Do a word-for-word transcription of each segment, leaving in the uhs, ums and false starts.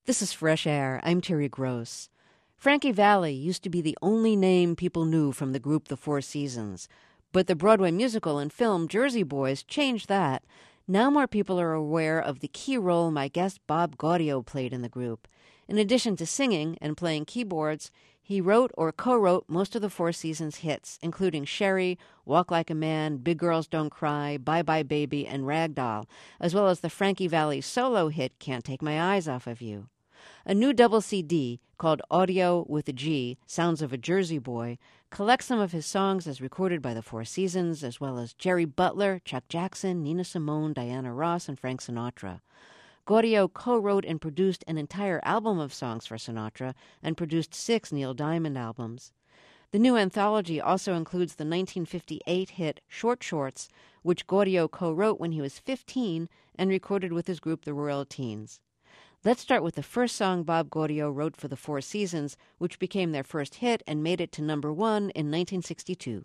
This is Fresh Air. I'm Terry Gross. Frankie Valli used to be the only name people knew from the group The Four Seasons, but the Broadway musical and film Jersey Boys changed that. Now more people are aware of the key role my guest Bob Gaudio played in the group. In addition to singing and playing keyboards, he wrote or co-wrote most of the Four Seasons hits, including Sherry, Walk Like a Man, Big Girls Don't Cry, Bye Bye Baby, and Ragdoll, as well as the Frankie Valli solo hit Can't Take My Eyes Off of You. A new double C D, called Audio with a G, Sounds of a Jersey Boy, collects some of his songs as recorded by the Four Seasons, as well as Jerry Butler, Chuck Jackson, Nina Simone, Diana Ross, and Frank Sinatra. Gaudio co-wrote and produced an entire album of songs for Sinatra and produced six Neil Diamond albums. The new anthology also includes the nineteen fifty-eight hit Short Shorts, which Gaudio co-wrote when he was fifteen and recorded with his group the Royal Teens. Let's start with the first song Bob Gaudio wrote for the Four Seasons, which became their first hit and made it to number one in nineteen sixty-two.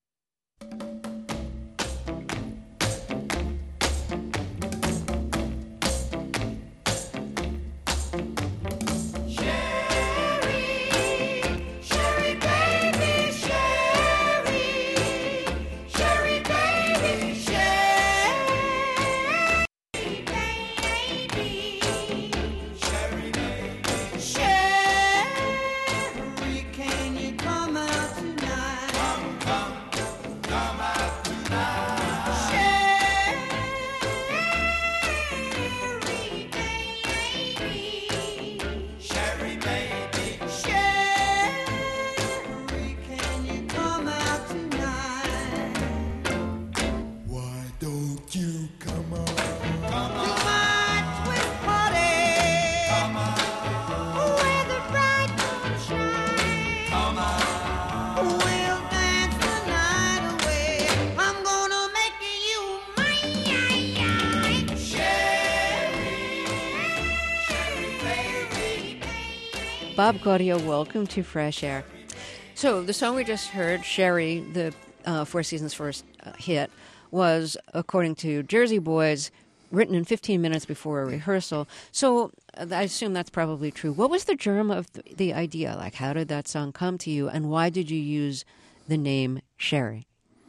Bob Gaudio, welcome to Fresh Air. So the song we just heard, Sherry, the uh, Four Seasons' first uh, hit, was, according to Jersey Boys, written in fifteen minutes before a rehearsal. So uh, I assume that's probably true. What was the germ of the, the idea? Like, how did that song come to you, and why did you use the name Sherry?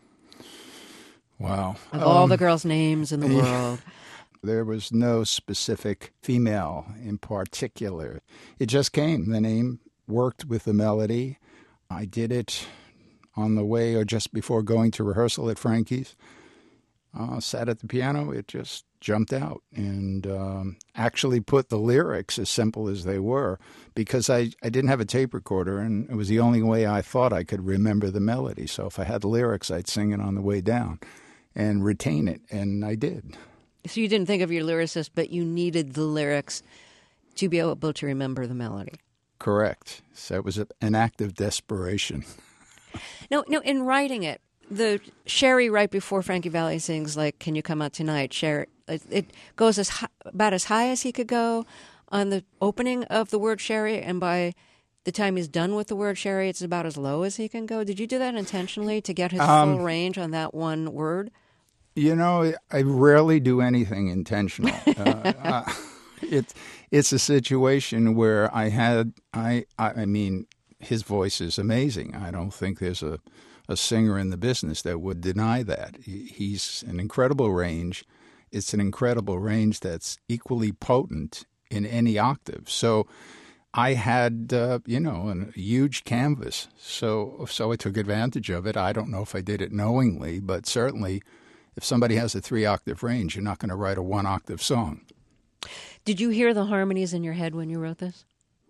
Wow. Of um, all the girls' names in the yeah. world. There was no specific female in particular. It just came. The name worked with the melody. I did it on the way or just before going to rehearsal at Frankie's. Uh, sat at the piano. It just jumped out and um, actually put the lyrics, as simple as they were, because I, I didn't have a tape recorder, and it was the only way I thought I could remember the melody. So if I had lyrics, I'd sing it on the way down and retain it, and I did. So you didn't think of your lyricist, but you needed the lyrics to be able to remember the melody. Correct. So it was a, an act of desperation. No, no. In writing it, the Sherry right before Frankie Valli sings, like, "Can you come out tonight?" Sherry, it, it goes as high, about as high as he could go on the opening of the word Sherry, and by the time he's done with the word Sherry, it's about as low as he can go. Did you do that intentionally to get his um, full range on that one word? You know, I rarely do anything intentional. uh, uh, it's it's a situation where I had I I mean his voice is amazing. I don't think there's a, a singer in the business that would deny that. He, he's an incredible range. It's an incredible range that's equally potent in any octave. So I had uh, you know a huge canvas. So so I took advantage of it. I don't know if I did it knowingly, but certainly, if somebody has a three-octave range, you're not going to write a one-octave song. Did you hear the harmonies in your head when you wrote this?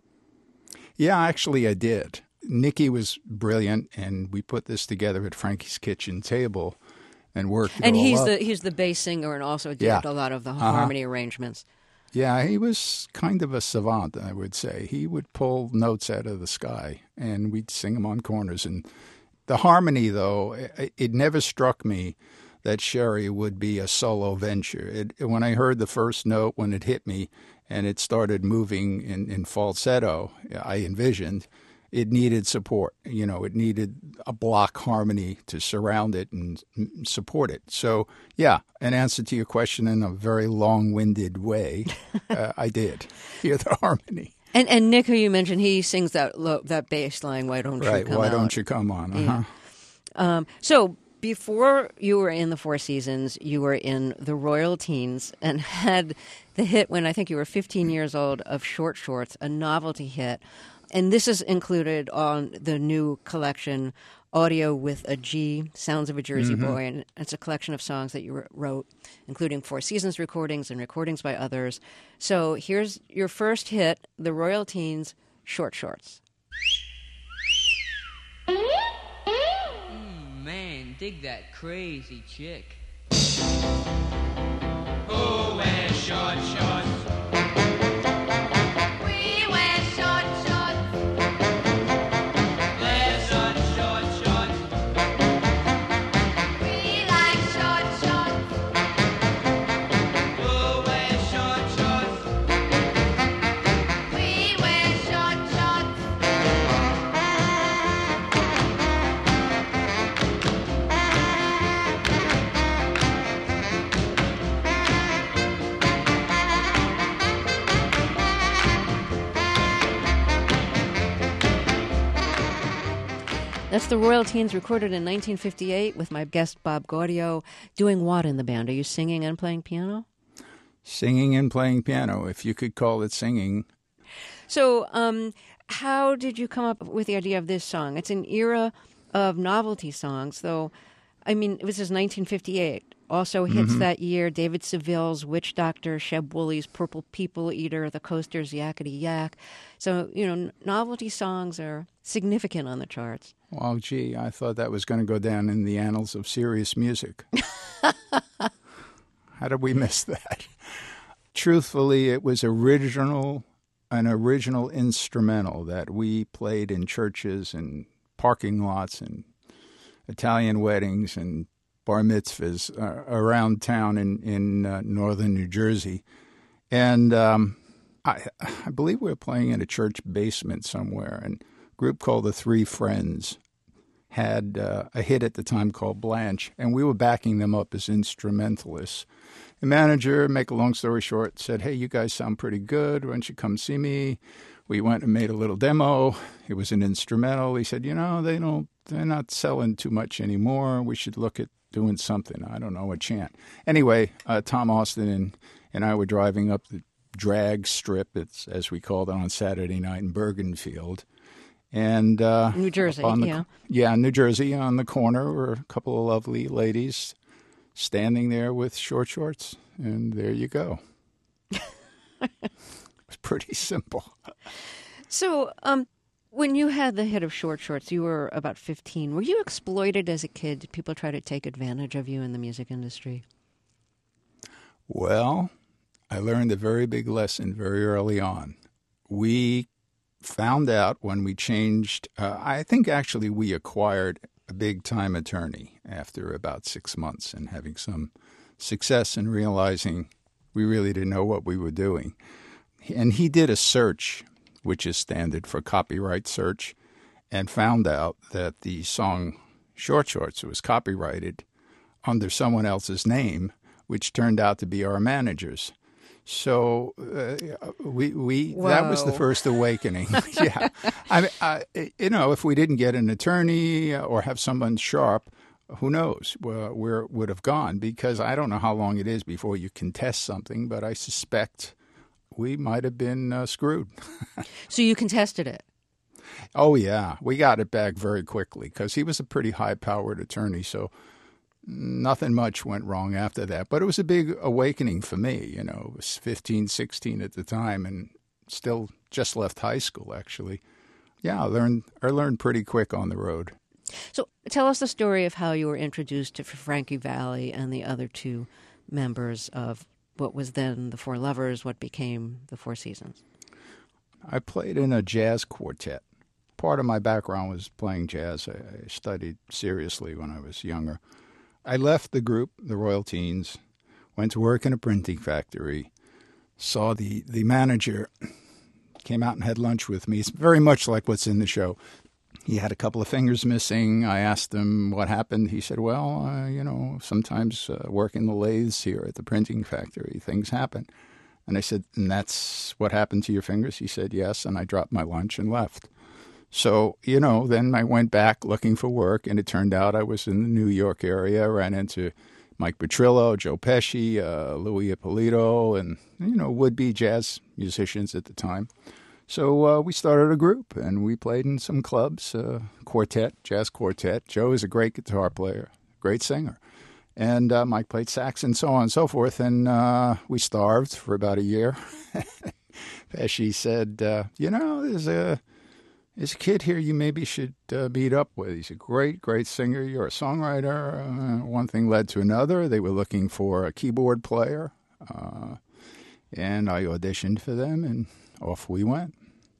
Yeah, actually I did. Nikki was brilliant, and we put this together at Frankie's kitchen table and worked it And all he's up. the he's the bass singer and also did Yeah. a lot of the Uh-huh. harmony arrangements. Yeah, he was kind of a savant, I would say. He would pull notes out of the sky, and we'd sing them on corners. And the harmony, though, it, it never struck me that Sherry would be a solo venture. It, when I heard the first note, when it hit me and it started moving in, in falsetto, I envisioned it needed support. You know, it needed a block harmony to surround it and support it. So, yeah, in answer to your question in a very long-winded way, uh, I did hear the harmony. And and Nick, who you mentioned, he sings that low, that bass line, "Why don't right, you come why out?" don't you come on? Uh-huh. Yeah. Um, so before you were in the Four Seasons, you were in the Royal Teens and had the hit when I think you were fifteen years old of Short Shorts, a novelty hit. And this is included on the new collection, Audio with a G, Sounds of a Jersey Mm-hmm. Boy. And it's a collection of songs that you wrote, including Four Seasons recordings and recordings by others. So here's your first hit, the Royal Teens, Short Shorts. Mm, man, dig that crazy chick. Who wears short shorts? We wear short shorts. There's such short shorts. We like short shorts. Who wears short shorts? We wear short shorts. That's the Royal Teens, recorded in nineteen fifty-eight with my guest Bob Gaudio. Doing what in the band? Are you singing and playing piano? Singing and playing piano, if you could call it singing. So um, how did you come up with the idea of this song? It's an era of novelty songs, though. I mean, it was just nineteen fifty-eight. Also hits Mm-hmm. that year, David Seville's Witch Doctor, Sheb Wooley's Purple People Eater, The Coasters' Yakety Yak. So, you know, novelty songs are significant on the charts. Well, gee, I thought that was going to go down in the annals of serious music. How did we miss that? Truthfully, it was original, an original instrumental that we played in churches and parking lots and Italian weddings and bar mitzvahs uh, around town in, in uh, northern New Jersey. And um, I, I believe we were playing in a church basement somewhere, and a group called the Three Friends had uh, a hit at the time called Blanche, and we were backing them up as instrumentalists. The manager, make a long story short, said, "Hey, you guys sound pretty good. Why don't you come see me?" We went and made a little demo. It was an instrumental. He said, "You know, they don't, they're not selling too much anymore. We should look at doing something. I don't know, a chant." Anyway, uh, Tom Austin and, and I were driving up the drag strip, it's, as we called it, on Saturday night in Bergenfield. And uh, New Jersey, up on the, yeah. Yeah, New Jersey. On the corner were a couple of lovely ladies standing there with short shorts. And there you go. It was pretty simple. So, um, when you had the hit of Short Shorts, you were about fifteen. Were you exploited as a kid? Did people try to take advantage of you in the music industry? Well, I learned a very big lesson very early on. We found out when we changed, uh, I think actually we acquired a big-time attorney after about six months and having some success in realizing we really didn't know what we were doing. And he did a search, which is standard for copyright search, and found out that the song Short Shorts was copyrighted under someone else's name, which turned out to be our manager's. So uh, we we that was the Whoa. first awakening. Yeah, I mean, I, you know, if we didn't get an attorney or have someone sharp, who knows where, where it would have gone? Because I don't know how long it is before you contest something, but I suspect we might have been uh, screwed. So you contested it. Oh yeah, we got it back very quickly because he was a pretty high-powered attorney. So nothing much went wrong after that. But it was a big awakening for me. You know, I was fifteen, sixteen at the time and still just left high school, actually. Yeah, I learned, I learned pretty quick on the road. So tell us the story of how you were introduced to Frankie Valli and the other two members of what was then the Four Lovers, what became the Four Seasons. I played in a jazz quartet. Part of my background was playing jazz. I studied seriously when I was younger. I left the group, the Royal Teens, went to work in a printing factory, saw the, the manager came out and had lunch with me. It's very much like what's in the show. He had a couple of fingers missing. I asked him what happened. He said, well, uh, you know, sometimes uh, working the lathes here at the printing factory, things happen. And I said, and that's what happened to your fingers? He said, yes, and I dropped my lunch and left. So, you know, then I went back looking for work, and it turned out I was in the New York area, ran into Mike Petrillo, Joe Pesci, uh, Louis Ippolito, and, you know, would-be jazz musicians at the time. So uh, we started a group, and we played in some clubs, uh, quartet, jazz quartet. Joe is a great guitar player, great singer. And uh, Mike played sax and so on and so forth. And uh, we starved for about a year. Pesci said, uh, you know, there's a, there's a kid here you maybe should uh, meet up with. He's a great, great singer. You're a songwriter. Uh, one thing led to another. They were looking for a keyboard player. Uh, and I auditioned for them, and off we went.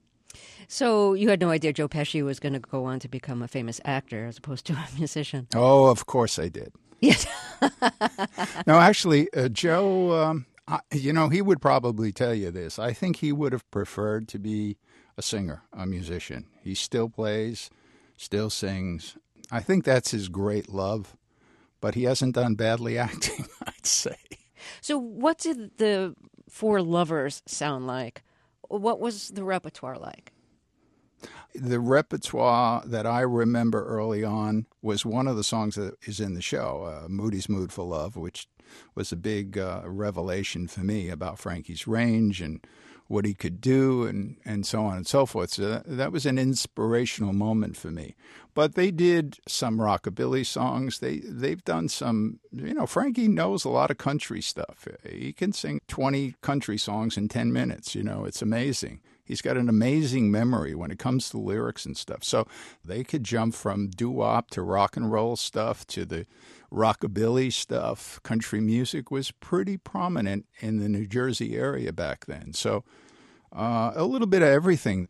So you had no idea Joe Pesci was going to go on to become a famous actor as opposed to a musician? Oh, of course I did. Yes. No, actually, uh, Joe, um, I, you know, he would probably tell you this. I think he would have preferred to be a singer, a musician. He still plays, still sings. I think that's his great love, but he hasn't done badly acting, I'd say. So what did the Four Lovers sound like? What was the repertoire like? The repertoire that I remember early on was one of the songs that is in the show, uh, Moody's Mood for Love, which was a big uh, revelation for me about Frankie's range and what he could do and, and so on and so forth. So that, that was an inspirational moment for me. But they did some rockabilly songs. They, they've done some, you know, Frankie knows a lot of country stuff. He can sing twenty country songs in ten minutes. You know, it's amazing. He's got an amazing memory when it comes to lyrics and stuff. So they could jump from doo-wop to rock and roll stuff to the rockabilly stuff. Country music was pretty prominent in the New Jersey area back then. So uh, a little bit of everything.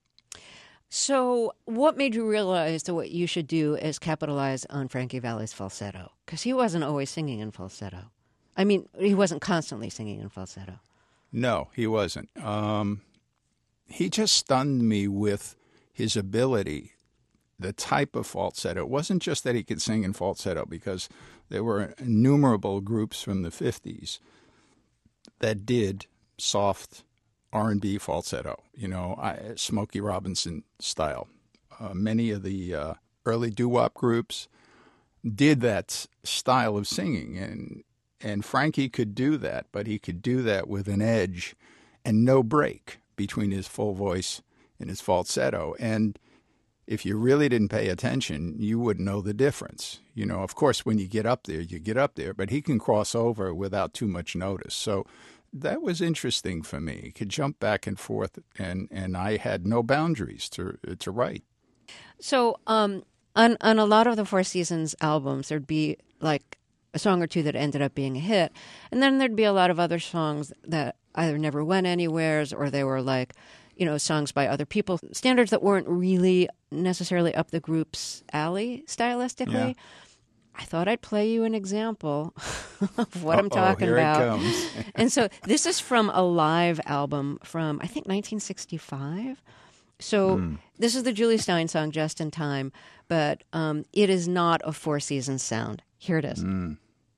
So what made you realize that what you should do is capitalize on Frankie Valli's falsetto? Because he wasn't always singing in falsetto. I mean, he wasn't constantly singing in falsetto. No, he wasn't. Um, he just stunned me with his ability, the type of falsetto. It wasn't just that he could sing in falsetto, because there were innumerable groups from the fifties that did soft R and B falsetto, you know, I, Smokey Robinson style. Uh, many of the uh, early doo-wop groups did that style of singing, and and Frankie could do that, but he could do that with an edge and no break between his full voice and his falsetto. And if you really didn't pay attention, you wouldn't know the difference. You know, of course, when you get up there, you get up there, but he can cross over without too much notice. So that was interesting for me. He could jump back and forth, and, and I had no boundaries to to write. So um, on on a lot of the Four Seasons albums, there'd be like a song or two that ended up being a hit, and then there'd be a lot of other songs that either never went anywheres, or they were like, you know, songs by other people, standards that weren't really necessarily up the group's alley stylistically. Yeah. I thought I'd play you an example of what Uh-oh, I'm talking here about. It comes. And so this is from a live album from, I think, nineteen sixty-five. So mm. this is the Julie Stein song, Just in Time, but um, it is not a Four Seasons sound. Here it is. Mm.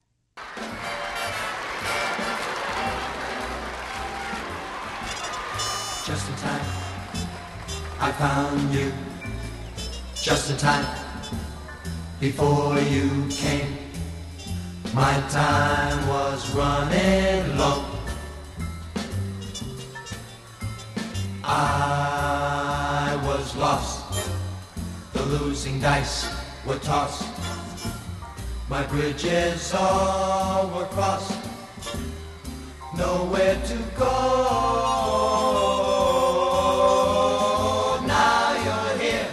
Just in time, I found you. Just in time, before you came, my time was running low. I was lost, the losing dice were tossed, my bridges all were crossed, nowhere to go. Now you're here.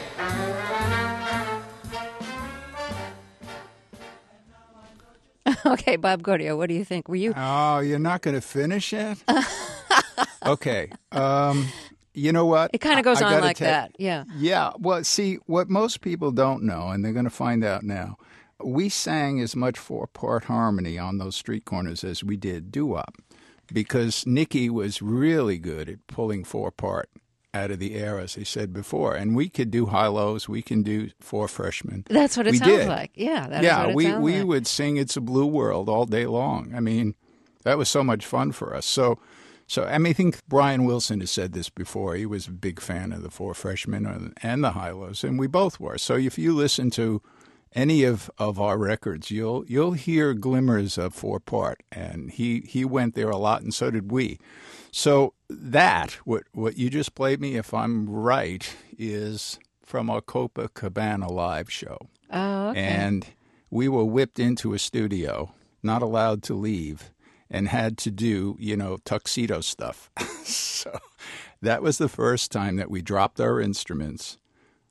Okay, Bob Gaudio, what do you think? Were you? Oh, you're not going to finish it? Okay. Um, you know what? It kind of goes I, I on like ta- that. Yeah. Yeah. Well, see, what most people don't know, and they're going to find out now, we sang as much four-part harmony on those street corners as we did doo-wop, because Nicky was really good at pulling four-part out of the air, as I said before. And we could do high-lows. We can do Four Freshmen. That's what it we sounds did. like. Yeah, that's yeah, what it we, sounds we like. would sing It's a Blue World all day long. I mean, that was so much fun for us. So, so I mean, I think Brian Wilson has said this before. He was a big fan of the Four Freshmen and the high-lows, and we both were. So if you listen to any of, of our records, you'll you'll hear glimmers of Four Part, and he, he went there a lot, and so did we. So that, what what you just played me, if I'm right, is from our Copacabana live show. Oh, okay. And we were whipped into a studio, not allowed to leave, and had to do, you know, tuxedo stuff. So that was the first time that we dropped our instruments.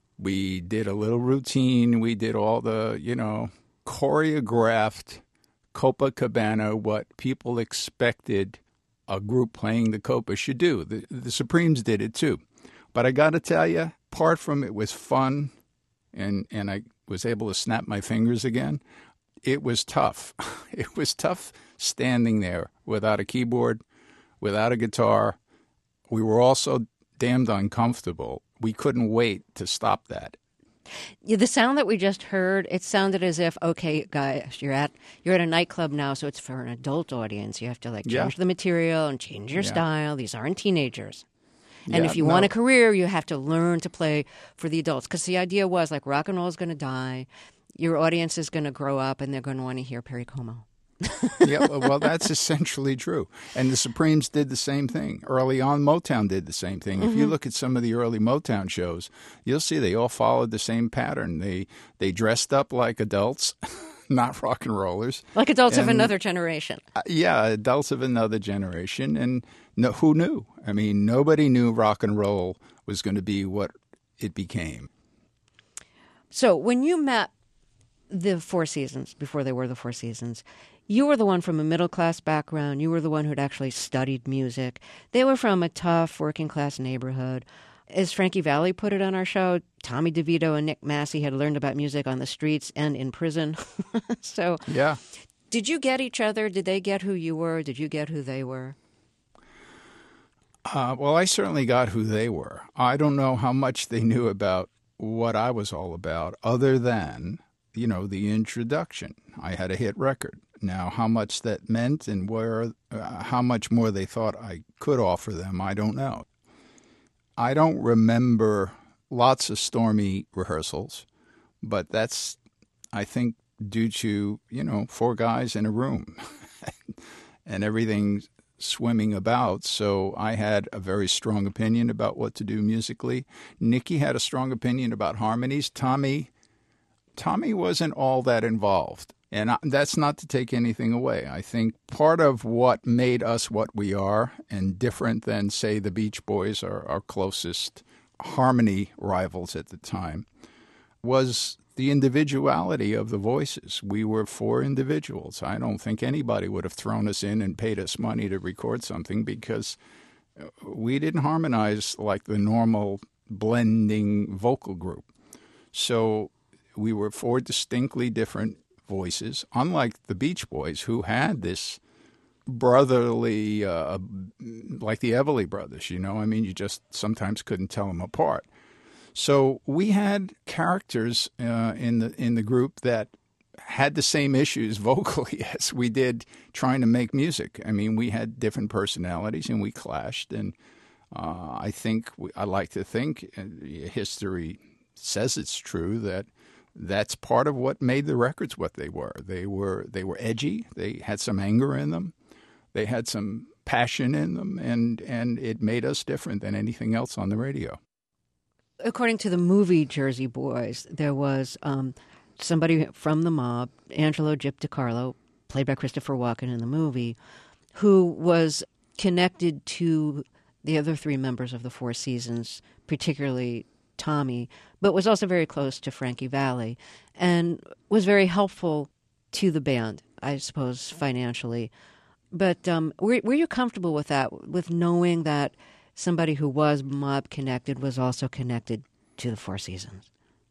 We did a little routine. We did all the, you know, choreographed Copacabana, what people expected a group playing the Copa should do. The, the Supremes did it too. But I got to tell you, apart from it was fun and, and I was able to snap my fingers again, it was tough. It was tough standing there without a keyboard, without a guitar. We were also damned uncomfortable. We couldn't wait to stop that. Yeah, the sound that we just heard, it sounded as if, okay, guys, you're at you're at a nightclub now, so it's for an adult audience. You have to like change Yeah. the material and change your Yeah. style. These aren't teenagers. And Yeah, if you no. want a career, you have to learn to play for the adults. Because the idea was like rock and roll is going to die. Your audience is going to grow up and they're going to want to hear Perry Como. Yeah, well, well, that's essentially true. And the Supremes did the same thing. Early on, Motown did the same thing. If you look at some of the early Motown shows, you'll see they all followed the same pattern. They they dressed up like adults, not rock and rollers. Like adults of And- another generation. Uh, yeah, adults of another generation. And no, who knew? I mean, nobody knew rock and roll was going to be what it became. So when you met the Four Seasons, before they were the Four Seasons, you were the one from a middle-class background. You were the one who'd actually studied music. They were from a tough working-class neighborhood. As Frankie Valli put it on our show, Tommy DeVito and Nick Massey had learned about music on the streets and in prison. So Yeah. did you get each other? Did they get who you were? Did you get who they were? Uh, well, I certainly got who they were. I don't know how much they knew about what I was all about, other than, you know, the introduction. I had a hit record. Now, how much that meant and where, uh, how much more they thought I could offer them, I don't know. I don't remember lots of stormy rehearsals, but that's, I think, due to, you know, four guys in a room and everything swimming about. So I had a very strong opinion about what to do musically. Nicky had a strong opinion about harmonies. Tommy, Tommy wasn't all that involved. And I, that's not to take anything away. I think part of what made us what we are, and different than, say, the Beach Boys, our, our closest harmony rivals at the time, was the individuality of the voices. We were four individuals. I don't think anybody would have thrown us in and paid us money to record something because we didn't harmonize like the normal blending vocal group. So we were four distinctly different voices, unlike the Beach Boys, who had this brotherly, uh, like the Everly Brothers, you know? I mean, you just sometimes couldn't tell them apart. So we had characters uh, in the in the group that had the same issues vocally as we did trying to make music. I mean, we had different personalities and we clashed. And uh, I think, we, I like to think, uh, history says it's true, that that's part of what made the records what they were. They were they were edgy. They had some anger in them. They had some passion in them, and, and it made us different than anything else on the radio. According to the movie Jersey Boys, there was um, somebody from the mob, Angelo Gyp DiCarlo, played by Christopher Walken in the movie, who was connected to the other three members of the Four Seasons, particularly Tommy, but was also very close to Frankie Valli and was very helpful to the band, I suppose, financially. But um, were, were you comfortable with that, with knowing that somebody who was mob-connected was also connected to the Four Seasons?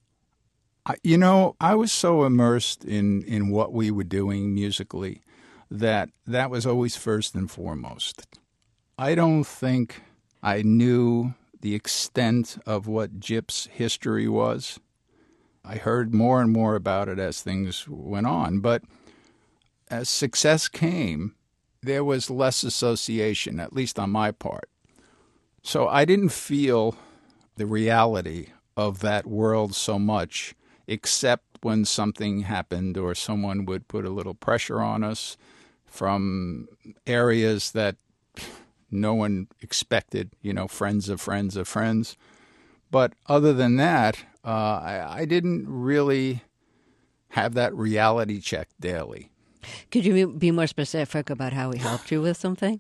I, you know, I was so immersed in, in what we were doing musically that that was always first and foremost. I don't think I knew the extent of what Gyp's history was. I heard more and more about it as things went on, but as success came, there was less association, at least on my part. So I didn't feel the reality of that world so much, except when something happened or someone would put a little pressure on us from areas that no one expected, you know, friends of friends of friends. But other than that, uh, I, I didn't really have that reality check daily. Could you be more specific about how he helped you with something?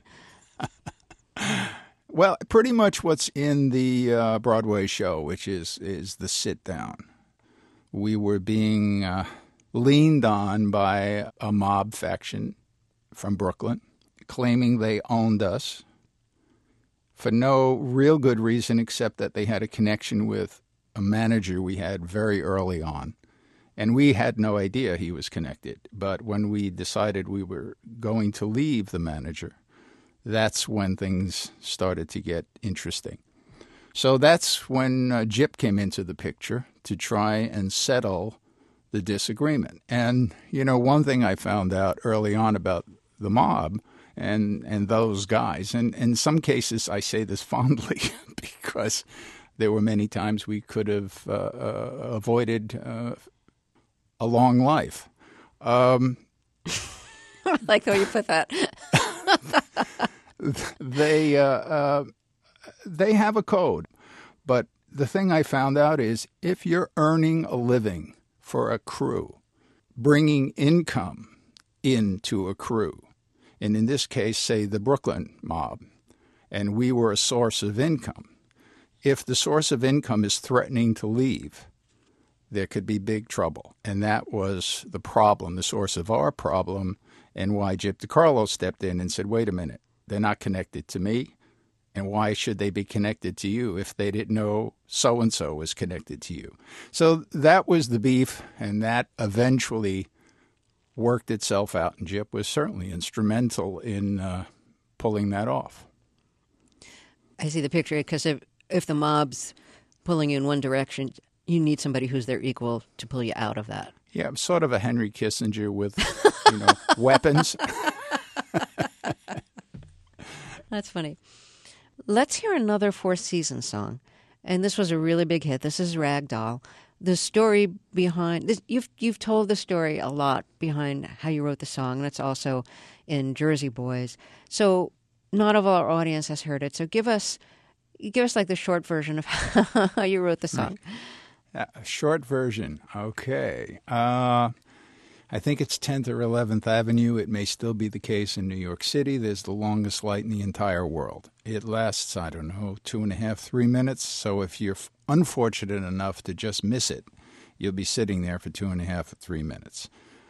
Well, pretty much what's in the uh, Broadway show, which is, is the sit down. We were being uh, leaned on by a mob faction from Brooklyn, claiming they owned us for no real good reason except that they had a connection with a manager we had very early on. And we had no idea he was connected. But when we decided we were going to leave the manager, that's when things started to get interesting. So that's when uh, Gyp came into the picture to try and settle the disagreement. And, you know, one thing I found out early on about the mob and, and those guys, and in some cases I say this fondly because there were many times we could have uh, uh, avoided uh, a long life. Um, I like the way you put that. they uh, uh, they have a code, but the thing I found out is if you're earning a living for a crew, bringing income into a crew, and in this case, say the Brooklyn mob, and we were a source of income, if the source of income is threatening to leave, there could be big trouble. And that was the problem, the source of our problem, and why Gyp DeCarlo stepped in and said, wait a minute, they're not connected to me, and why should they be connected to you if they didn't know so-and-so was connected to you? So that was the beef, and that eventually worked itself out, and Gyp was certainly instrumental in uh, pulling that off. I see the picture, because if, if the mob's pulling you in one direction, you need somebody who's their equal to pull you out of that. Yeah, I'm sort of a Henry Kissinger with, you know, weapons. That's funny. Let's hear another Four Seasons song. And this was a really big hit. This is Rag Doll. The story behind this, you've you've told the story a lot behind how you wrote the song, and it's also in Jersey Boys. So not all of our audience has heard it. So give us give us like the short version of how you wrote the song. A short version. Okay. Uh, I think it's tenth or eleventh Avenue. It may still be the case in New York City. There's the longest light in the entire world. It lasts, I don't know, two and a half, three minutes. So if you're unfortunate enough to just miss it, you'll be sitting there for two and a half or three minutes.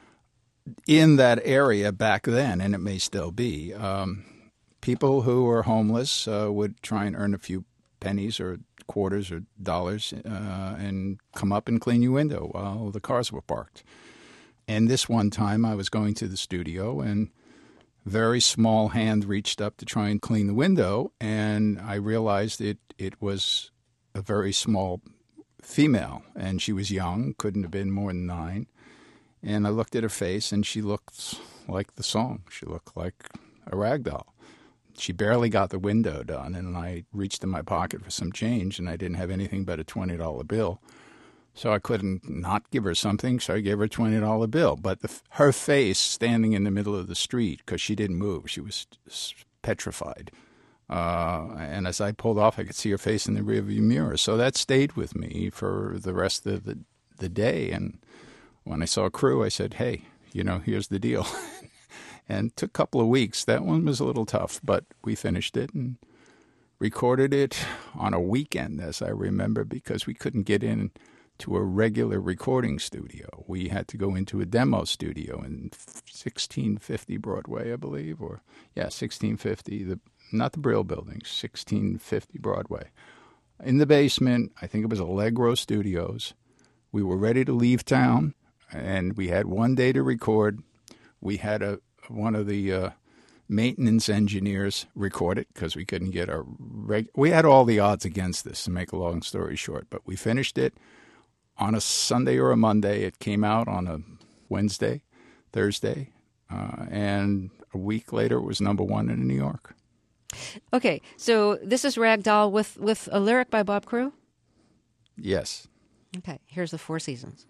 In that area back then, and it may still be, um, people who were homeless uh, would try and earn a few pennies or quarters or dollars uh, and come up and clean your window while the cars were parked. And this one time I was going to the studio and very small hand reached up to try and clean the window, and I realized it, it was a very small female, and she was young, couldn't have been more than nine. And I looked at her face, and she looked like the song. She looked like a rag doll. She barely got the window done, and I reached in my pocket for some change, and I didn't have anything but a twenty dollar bill. So I couldn't not give her something, so I gave her a twenty dollar bill. But the, her face standing in the middle of the street, because she didn't move, she was petrified. Uh, and as I pulled off, I could see her face in the rearview mirror. So that stayed with me for the rest of the, the day. And when I saw Crew, I said, hey, you know, here's the deal. And it took a couple of weeks. That one was a little tough, but we finished it and recorded it on a weekend, as I remember, because we couldn't get in to a regular recording studio. We had to go into a demo studio in sixteen fifty Broadway, I believe, or, yeah, sixteen fifty, the not the Brill Building, sixteen fifty Broadway. In the basement, I think it was Allegro Studios. We were ready to leave town, and we had one day to record. We had a one of the uh, maintenance engineers record it because we couldn't get a reg- we had all the odds against this, to make a long story short, but we finished it on a Sunday or a Monday. It came out on a Wednesday, Thursday, uh, and a week later it was number one in New York. Okay, so this is Ragdoll with, with a lyric by Bob Crewe? Yes. Okay, here's the Four Seasons.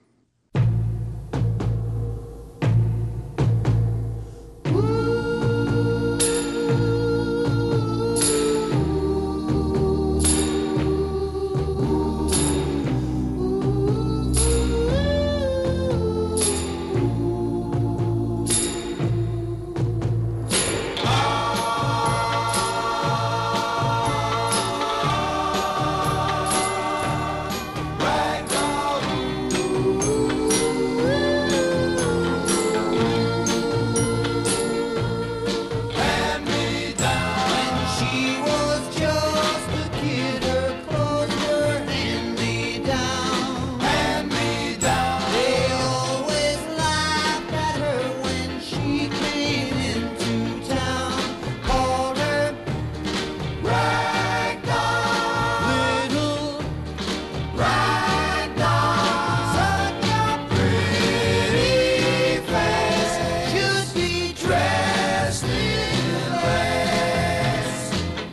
She was just a kid, her clothes were hand-me-down. Hand-me-down. They always laughed at her when she came into town. Called her Ragdoll. Little Ragdoll. Such a pretty face. Should be dressed in lace.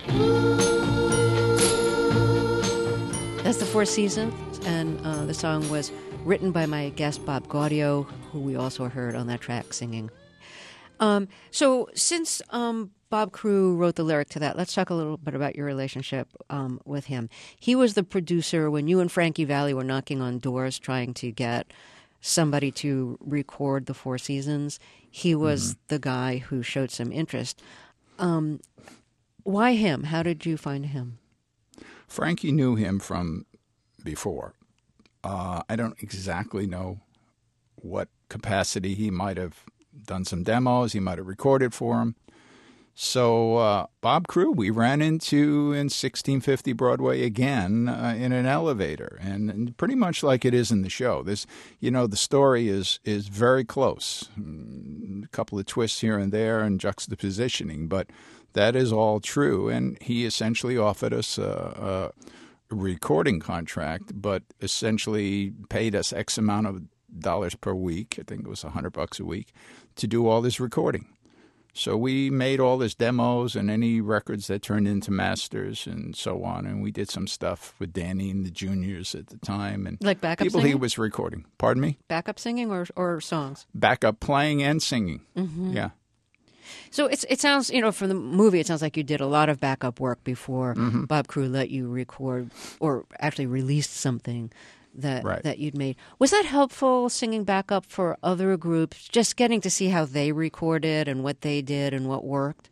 That's the Four Seasons, and uh, the song was written by my guest Bob Gaudio, who we also heard on that track singing. Um, so since um, Bob Crewe wrote the lyric to that, let's talk a little bit about your relationship um, with him. He was the producer when you and Frankie Valli were knocking on doors trying to get somebody to record the Four Seasons. He was mm-hmm. the guy who showed some interest. Um, why him? How did you find him? Frankie knew him from before. Uh, I don't exactly know what capacity he might have done some demos. He might have recorded for him. So uh, Bob Crewe, we ran into in sixteen fifty Broadway again uh, in an elevator, and, and pretty much like it is in the show. This, you know, the story is is very close. A couple of twists here and there and juxtapositioning, but that is all true. And he essentially offered us a, a recording contract, but essentially paid us X amount of dollars per week. I think it was a hundred bucks a week to do all this recording. So we made all his demos and any records that turned into masters and so on. And we did some stuff with Danny and the Juniors at the time. And like backup people singing? he was recording. Pardon me? Backup singing or or songs? Backup playing and singing. Mm-hmm. Yeah. So it's it sounds, you know, from the movie, it sounds like you did a lot of backup work before mm-hmm. Bob Crewe let you record or actually released something that right. that you'd made. Was that helpful, singing backup for other groups, just getting to see how they recorded and what they did and what worked?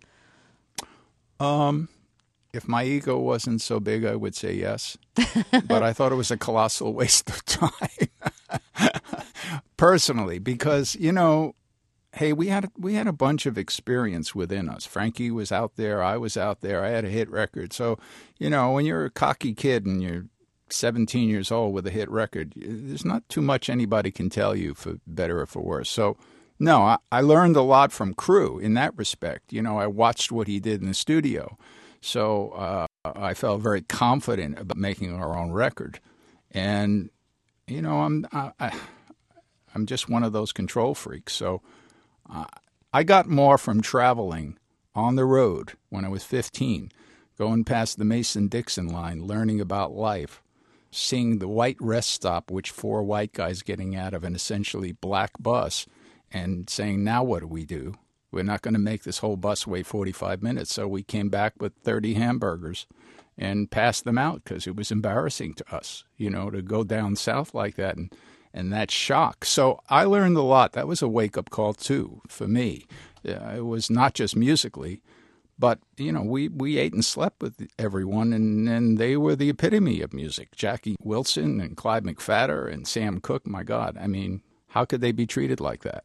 Um, if my ego wasn't so big, I would say yes. But I thought it was a colossal waste of time, personally, because, you know, hey, we had we had a bunch of experience within us. Frankie was out there. I was out there. I had a hit record. So, you know, when you're a cocky kid and you're seventeen years old with a hit record, there's not too much anybody can tell you, for better or for worse. So, no, I, I learned a lot from Crewe in that respect. You know, I watched what he did in the studio. So uh, I felt very confident about making our own record. And, you know, I'm I, I, I'm just one of those control freaks. So uh, I got more from traveling on the road when I was fifteen, going past the Mason-Dixon line, learning about life, seeing the white rest stop, which four white guys getting out of an essentially black bus, and saying, now what do we do? We're not going to make this whole bus wait forty-five minutes. So we came back with thirty hamburgers and passed them out because it was embarrassing to us, you know, to go down south like that and, and that shock. So I learned a lot. That was a wake-up call, too, for me. Uh, it was not just musically, but, you know, we, we ate and slept with everyone, and, and they were the epitome of music. Jackie Wilson and Clyde McPhatter and Sam Cooke, my God. I mean, how could they be treated like that?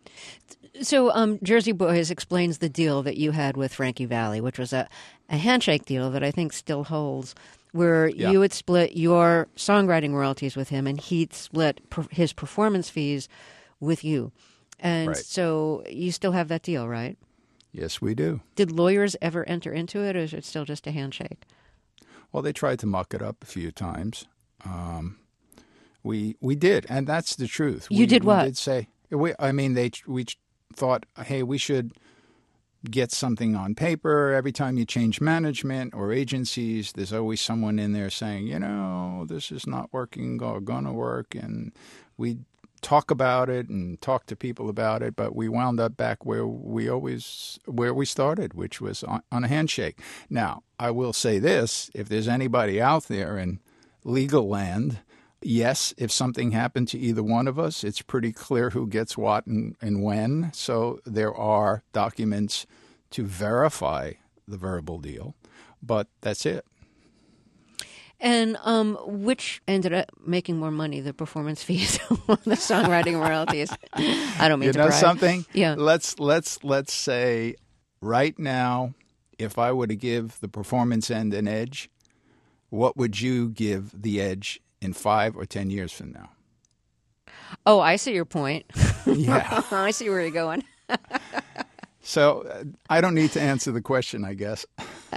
So um, Jersey Boys explains the deal that you had with Frankie Valli, which was a, a handshake deal that I think still holds, where yeah. you would split your songwriting royalties with him and he'd split per- his performance fees with you. And right. so you still have that deal, right? Yes, we do. Did lawyers ever enter into it, or is it still just a handshake? Well, they tried to muck it up a few times. Um, we we did, and that's the truth. You we, did what? We did say. We, I mean, they we thought, hey, we should get something on paper. Every time you change management or agencies, there's always someone in there saying, you know, this is not working or going to work, and we talk about it and talk to people about it, but we wound up back where we always where we started, which was on, on a handshake. Now, I will say this, if there's anybody out there in legal land, yes, if something happened to either one of us, it's pretty clear who gets what and, and when. So there are documents to verify the verbal deal, but that's it. And um, which ended up making more money, the performance fees or the songwriting royalties? I don't mean You to know brag. something? Yeah. Let's let's let's say right now, if I were to give the performance end an edge, what would you give the edge in five or ten years from now? Oh, I see your point. Yeah. I see where you're going. So uh, I don't need to answer the question, I guess.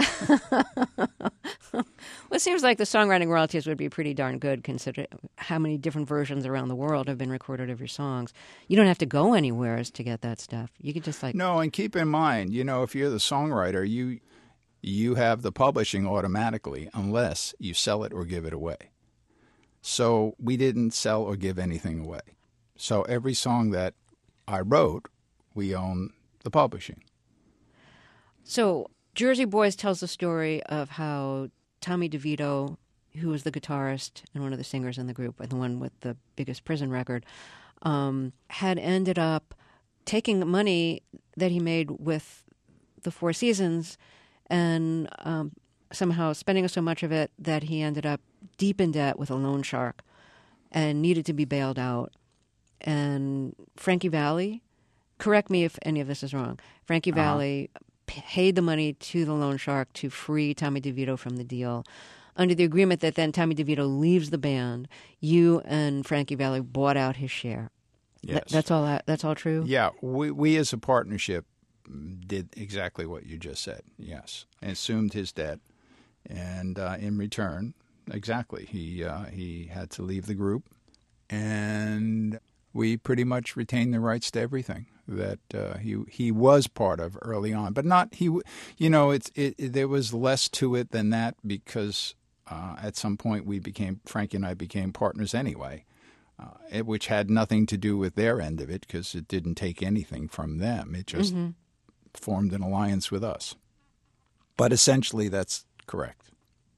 Well, it seems like the songwriting royalties would be pretty darn good, considering how many different versions around the world have been recorded of your songs. You don't have to go anywhere to get that stuff. You could just like No, and keep in mind, you know, if you're the songwriter, you you have the publishing automatically unless you sell it or give it away. So we didn't sell or give anything away. So every song that I wrote, we own the publishing. So Jersey Boys tells the story of how Tommy DeVito, who was the guitarist and one of the singers in the group, and the one with the biggest prison record, um, had ended up taking money that he made with the Four Seasons and um, somehow spending so much of it that he ended up deep in debt with a loan shark and needed to be bailed out. And Frankie Valli, correct me if any of this is wrong, Frankie Uh-huh. Valli paid the money to the loan shark to free Tommy DeVito from the deal. Under the agreement that then Tommy DeVito leaves the band, you and Frankie Valli bought out his share. Yes. That, that's all. That, that's all true. Yeah, we, we as a partnership did exactly what you just said, yes. Assumed his debt, and uh, in return, exactly, he uh, he had to leave the group, and we pretty much retained the rights to everything that uh, he he was part of early on, but not he. You know, it's it, it there was less to it than that because uh, at some point we became Frankie and I became partners anyway, uh, it, which had nothing to do with their end of it because it didn't take anything from them. It just Mm-hmm. formed an alliance with us. But essentially, that's correct.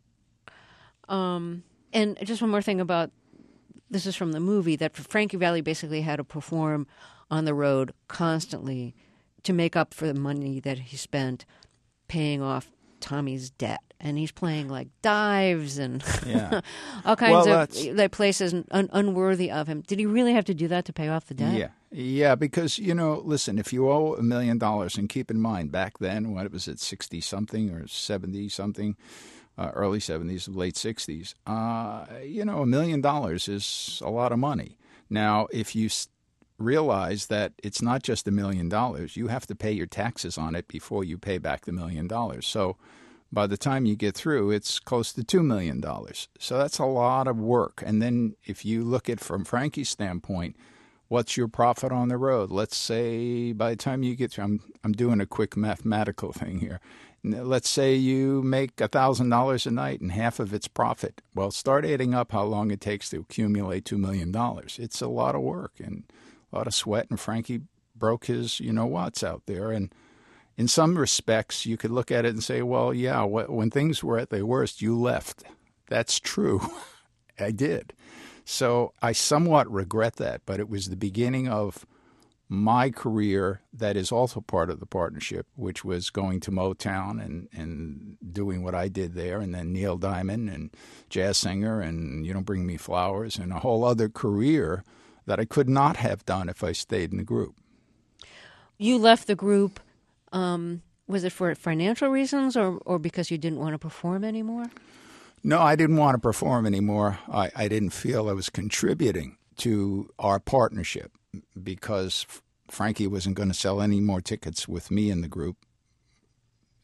Um, and just one more thing about this is from the movie that Frankie Valli basically had to perform on the road constantly to make up for the money that he spent paying off Tommy's debt. And he's playing like dives and Yeah. all kinds Well, of that's- like places un- unworthy of him. Did he really have to do that to pay off the debt? Yeah, yeah. Because you know, listen, if you owe a million dollars, and keep in mind back then, what was it, sixty something or seventy something, uh, early seventies, late sixties. Uh, you know, a million dollars is a lot of money. Now, if you s- realize that it's not just a million dollars, you have to pay your taxes on it before you pay back the million dollars. So by the time you get through, it's close to two million dollars. So that's a lot of work. And then if you look at from Frankie's standpoint, what's your profit on the road? Let's say by the time you get through, I'm, I'm doing a quick mathematical thing here. Let's say you make one thousand dollars a night and half of it's profit. Well, start adding up how long it takes to accumulate two million dollars. It's a lot of work and a lot of sweat. And Frankie broke his you-know-whats out there. And in some respects, you could look at it and say, well, yeah, when things were at their worst, you left. That's true. I did. So I somewhat regret that, but it was the beginning of my career that is also part of the partnership, which was going to Motown and, and doing what I did there, and then Neil Diamond and jazz singer and You Don't Bring Me Flowers and a whole other career that I could not have done if I stayed in the group. You left the group. Um, was it for financial reasons or, or because you didn't want to perform anymore? No, I didn't want to perform anymore. I, I didn't feel I was contributing to our partnership because Frankie wasn't going to sell any more tickets with me in the group.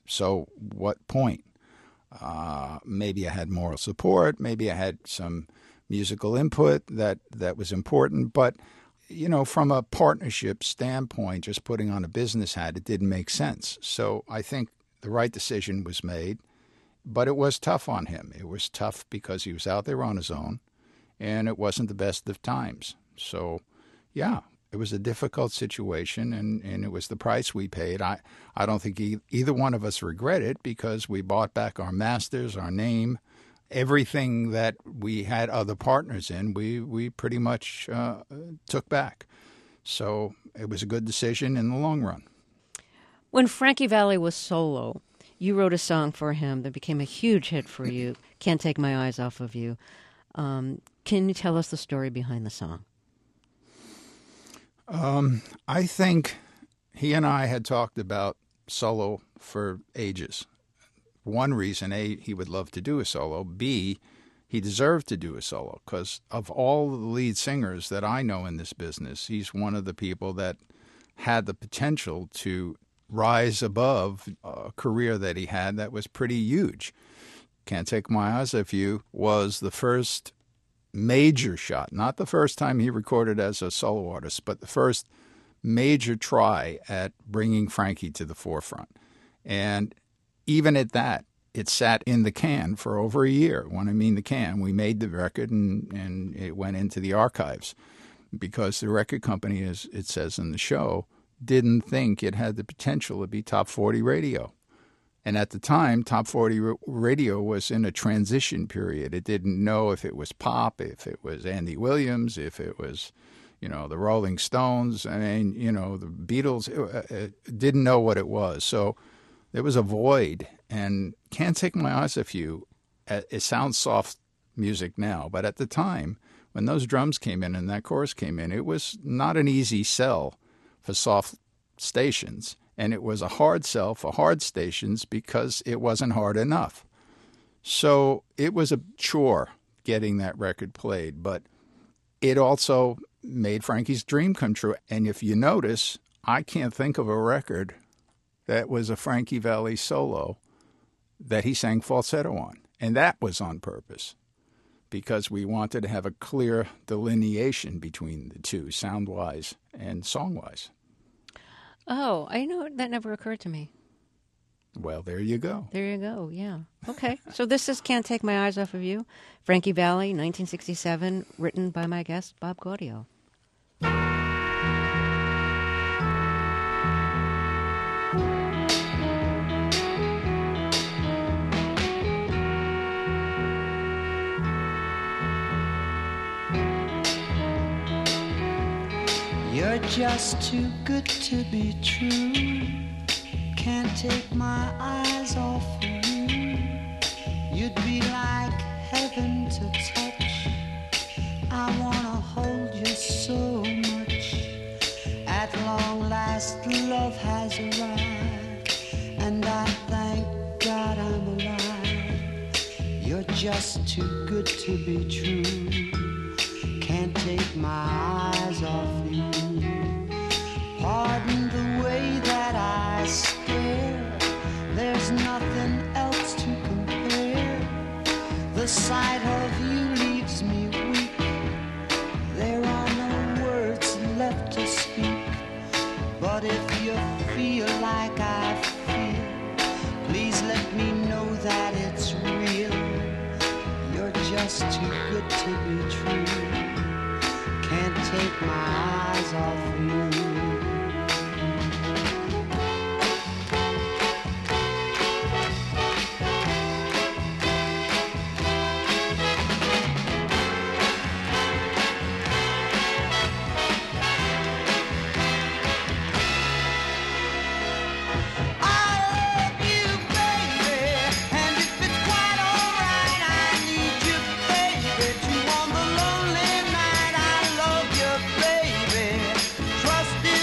So what point? Uh, maybe I had moral support. Maybe I had some musical input that, that was important. But, you know, from a partnership standpoint, just putting on a business hat, it didn't make sense. So I think the right decision was made. But it was tough on him. It was tough because he was out there on his own, and it wasn't the best of times. So, yeah, it was a difficult situation, and, and it was the price we paid. I, I don't think e- either one of us regret it because we bought back our masters, our name, everything that we had other partners in, we, we pretty much uh, took back. So it was a good decision in the long run. When Frankie Valli was solo, you wrote a song for him that became a huge hit for you, Can't Take My Eyes Off of You. Um, can you tell us the story behind the song? Um, I think he and I had talked about solo for ages. One reason, A, he would love to do a solo. B, he deserved to do a solo because of all the lead singers that I know in this business, he's one of the people that had the potential to rise above a career that he had that was pretty huge. Can't Take My Eyes Off You was the first major shot, not the first time he recorded as a solo artist, but the first major try at bringing Frankie to the forefront. And even at that, it sat in the can for over a year. When I mean the can, we made the record and, and it went into the archives because the record company, as it says in the show, didn't think it had the potential to be top forty radio. And at the time, top forty radio was in a transition period. It didn't know if it was pop, if it was Andy Williams, if it was, you know, the Rolling Stones. I mean, you know, the Beatles. It, it didn't know what it was. So there was a void. And Can't Take My Eyes Off You, it sounds soft music now, but at the time, when those drums came in and that chorus came in, it was not an easy sell for soft stations, and it was a hard sell for hard stations because it wasn't hard enough. So it was a chore getting that record played, but it also made Frankie's dream come true. And if you notice, I can't think of a record that was a Frankie Valli solo that he sang falsetto on, and that was on purpose because we wanted to have a clear delineation between the two, sound-wise and song-wise. Oh, I know that never occurred to me. Well, there you go. There you go, yeah. Okay, so this is Can't Take My Eyes Off of You, Frankie Valli, nineteen sixty-seven, written by my guest, Bob Gaudio. You're just too good to be true. Can't take my eyes off of you. You'd be like heaven to touch. I wanna hold you so much. At long last, love has arrived, and I thank God I'm alive. You're just too good to be true. Can't take my eyes off you. Pardon the way that I stare. There's nothing else to compare. The sight of you leaves me weak. There are no words left to speak. But if you feel like I feel, please let me know that it's real. You're just too good to be true. Can't take my eyes off you. Trust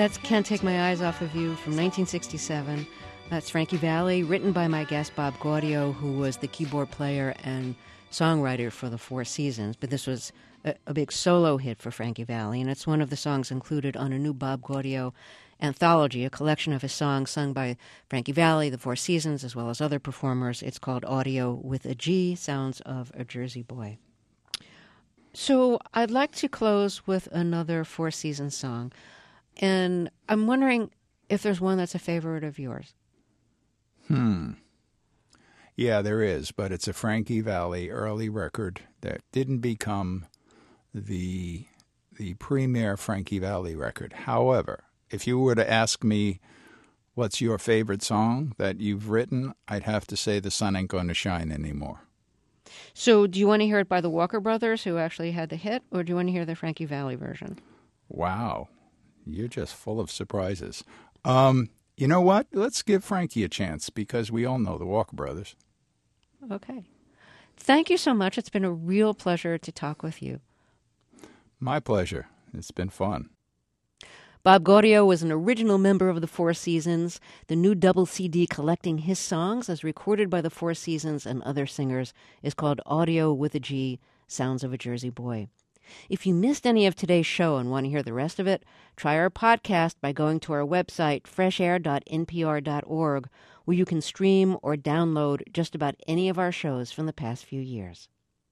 That's Can't Take My Eyes Off of You from nineteen sixty-seven. That's Frankie Valli, written by my guest Bob Gaudio, who was the keyboard player and songwriter for the Four Seasons. But this was a, a big solo hit for Frankie Valli, and it's one of the songs included on a new Bob Gaudio anthology, a collection of his songs sung by Frankie Valli, the Four Seasons, as well as other performers. It's called Audio with a G, Sounds of a Jersey Boy. So I'd like to close with another Four Seasons song, and I'm wondering if there's one that's a favorite of yours. Hmm. Yeah, there is, but it's a Frankie Valli early record that didn't become the the premier Frankie Valli record. However, if you were to ask me what's your favorite song that you've written, I'd have to say The Sun Ain't Gonna Shine Anymore. So do you want to hear it by the Walker Brothers, who actually had the hit, or do you want to hear the Frankie Valli version? Wow, you're just full of surprises. Um, you know what? Let's give Frankie a chance, because we all know the Walker Brothers. Okay. Thank you so much. It's been a real pleasure to talk with you. My pleasure. It's been fun. Bob Gaudio was an original member of the Four Seasons. The new double C D collecting his songs as recorded by the Four Seasons and other singers is called Audio with a G, Sounds of a Jersey Boy. If you missed any of today's show and want to hear the rest of it, try our podcast by going to our website, fresh air dot n p r dot org, where you can stream or download just about any of our shows from the past few years.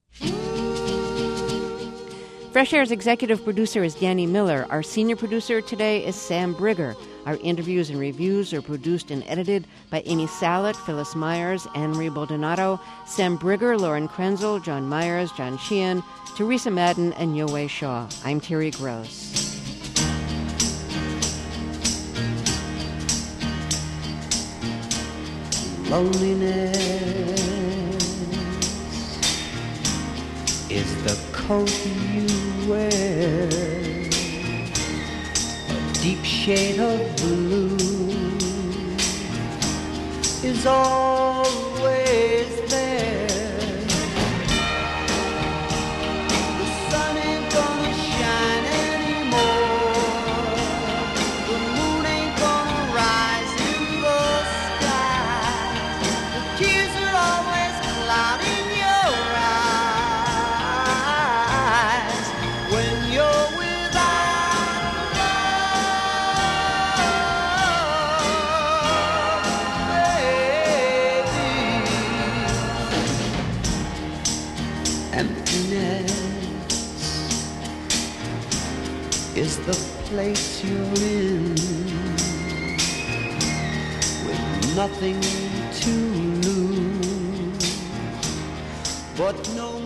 Fresh Air's executive producer is Danny Miller. Our senior producer today is Sam Brigger. Our interviews and reviews are produced and edited by Amy Salet, Phyllis Myers, Anne-Marie Baldonado, Sam Brigger, Lauren Krenzel, John Myers, John Sheehan, Teresa Madden, and Yowei Shaw. I'm Terry Gross. Loneliness is the coat you wear, a deep shade of blue is always there. The sun ain't gonna shine anymore, the moon ain't gonna rise in the sky, the tears are always clouding your eyes when you're without love, baby. Emptiness is the place you're in, with nothing to lose, but no